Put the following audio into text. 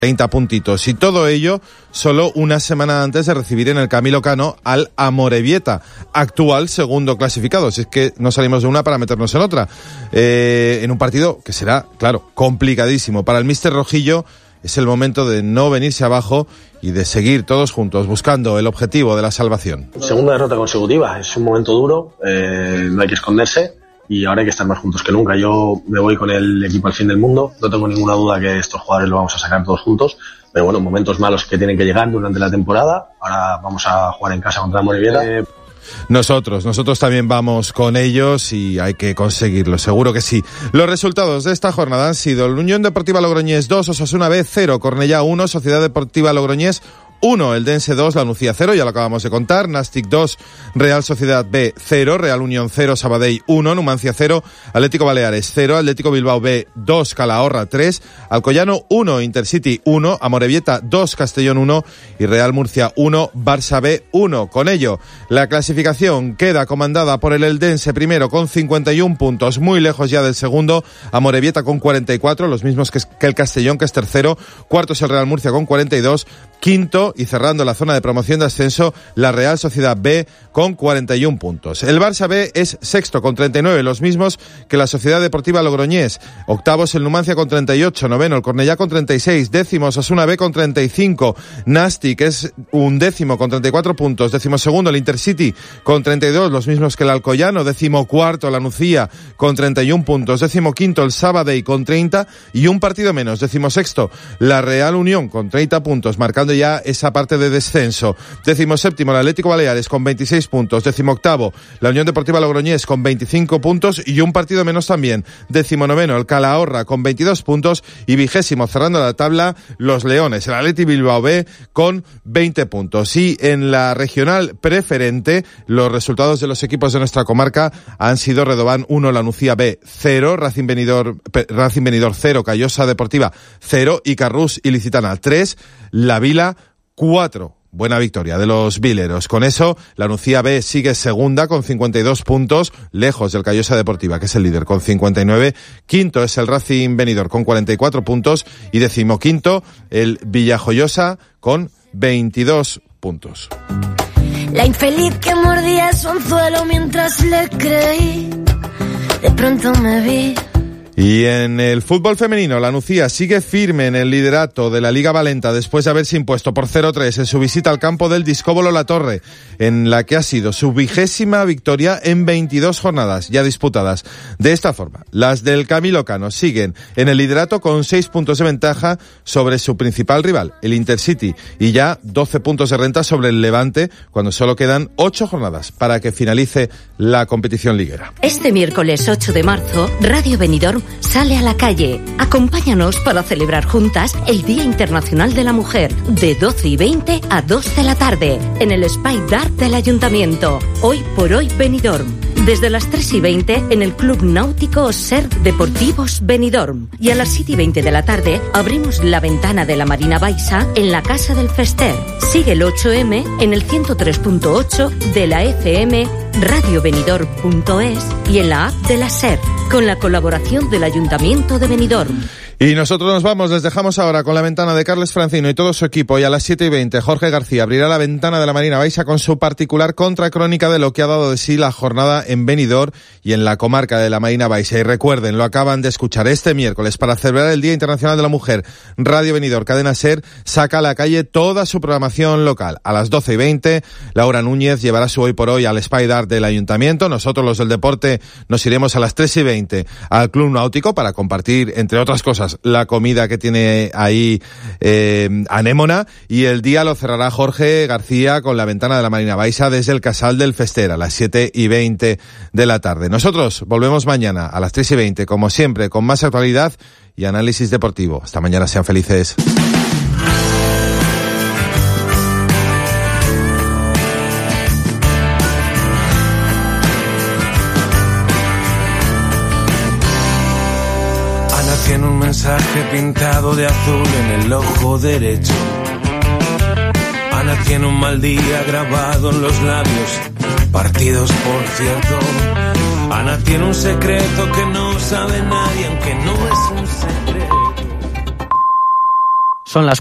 30 puntitos, y todo ello solo una semana antes de recibir en el Camilo Cano al Amorebieta, actual segundo clasificado. Si es que no salimos de una para meternos en otra, en un partido que será, claro, complicadísimo. Para el míster rojillo es el momento de no venirse abajo y de seguir todos juntos buscando el objetivo de la salvación. Segunda derrota consecutiva, es un momento duro, no hay que esconderse. Y ahora hay que estar más juntos que nunca. Yo me voy con el equipo al fin del mundo. No tengo ninguna duda que estos jugadores lo vamos a sacar todos juntos. Pero bueno, momentos malos que tienen que llegar durante la temporada. Ahora vamos a jugar en casa contra Amorebieta. Nosotros también vamos con ellos y hay que conseguirlo, seguro que sí. Los resultados de esta jornada han sido el Unión Deportiva Logroñés 2, Osasuna B 0, Cornellá 1, Sociedad Deportiva Logroñés 1, Eldense 2, La Nucía 0, ya lo acabamos de contar, Nastic 2, Real Sociedad B 0, Real Unión 0, Sabadell 1, Numancia 0, Atlético Baleares 0, Atlético Bilbao B 2, Calahorra 3, Alcoyano 1, Intercity 1, Amorebieta 2, Castellón 1 y Real Murcia 1, Barça B 1. Con ello, la clasificación queda comandada por el Eldense primero con 51 puntos, muy lejos ya del segundo, Amorebieta con 44, los mismos que el Castellón, que es tercero, cuarto es el Real Murcia con 42, quinto y cerrando la zona de promoción de ascenso, la Real Sociedad B con 41 puntos. El Barça B es sexto con 39, los mismos que la Sociedad Deportiva Logroñés. Octavo es el Numancia con 38, noveno el Cornellá con 36, décimo Osasuna B con 35, Nastic es undécimo con 34 puntos, décimo segundo el Intercity con 32, los mismos que el Alcoyano, décimo cuarto la Nucía con 31 puntos, décimo quinto el Sabadell con 30 y un partido menos, décimo sexto la Real Unión con 30 puntos, marcando ya esa parte de descenso. 17º el Atlético Baleares con 26 puntos, 18º la Unión Deportiva Logroñés con 25 puntos y un partido menos también. 19º el Calahorra con 22 puntos y 20º cerrando la tabla los Leones, el Athletic Bilbao B con 20 puntos. Y en la regional preferente los resultados de los equipos de nuestra comarca han sido Redován 1, La Nucía B 0, Racing Benidorm 0, Callosa Deportiva 0 y Carrús Ilicitana 3, La Vila 4. Buena victoria de los vileros. Con eso, la Nucía B sigue segunda con 52 puntos, lejos del Callosa Deportiva, que es el líder, con 59. Quinto es el Racing Benidorm con 44 puntos y 15º el Villajoyosa con 22 puntos. La infeliz que mordía su anzuelo mientras le creí, de pronto me vi. Y en el fútbol femenino, la Nucía sigue firme en el liderato de la Liga Valenta después de haberse impuesto por 0-3 en su visita al campo del Discóbolo La Torre, en la que ha sido su 20ª victoria en 22 jornadas ya disputadas. De esta forma, las del Camilo Cano siguen en el liderato con 6 puntos de ventaja sobre su principal rival, el Intercity, y ya 12 puntos de renta sobre el Levante, cuando solo quedan 8 jornadas para que finalice la competición liguera. Este miércoles 8 de marzo, Radio Benidorm sale a la calle. Acompáñanos para celebrar juntas el Día Internacional de la Mujer, de 12:20 a 2 de la tarde, en el Spy Dart del Ayuntamiento. Hoy por hoy Benidorm. Desde las 3:20 en el Club Náutico SER Deportivos Benidorm. Y a las 7:20 de la tarde abrimos la ventana de la Marina Baixa en la Casa del Fester. Sigue el 8M en el 103.8 de la FM, radiobenidorm.es y en la app de la SER, con la colaboración del Ayuntamiento de Benidorm. Y nosotros nos vamos, les dejamos ahora con la ventana de Carles Francino y todo su equipo, y a las 7:20 Jorge García abrirá la ventana de la Marina Baixa con su particular contracrónica de lo que ha dado de sí la jornada en Benidorm y en la comarca de la Marina Baixa. Y recuerden, lo acaban de escuchar, este miércoles, para celebrar el Día Internacional de la Mujer, Radio Benidorm Cadena SER saca a la calle toda su programación local. A las 12:20 Laura Núñez llevará su Hoy por Hoy al Spy Dart del Ayuntamiento. Nosotros, los del deporte, nos iremos a las 3:20 al Club Náutico para compartir, entre otras cosas, la comida que tiene ahí Anémona, y el día lo cerrará Jorge García con la ventana de la Marina Baixa desde el Casal del Fester a las 7:20 de la tarde. Nosotros volvemos mañana a las 3:20, como siempre, con más actualidad y análisis deportivo. Hasta mañana, sean felices. Tiene un mensaje pintado de azul en el ojo derecho. Ana tiene un mal día grabado en los labios, partidos por cierto. Ana tiene un secreto que no sabe nadie, aunque no es un secreto. Son las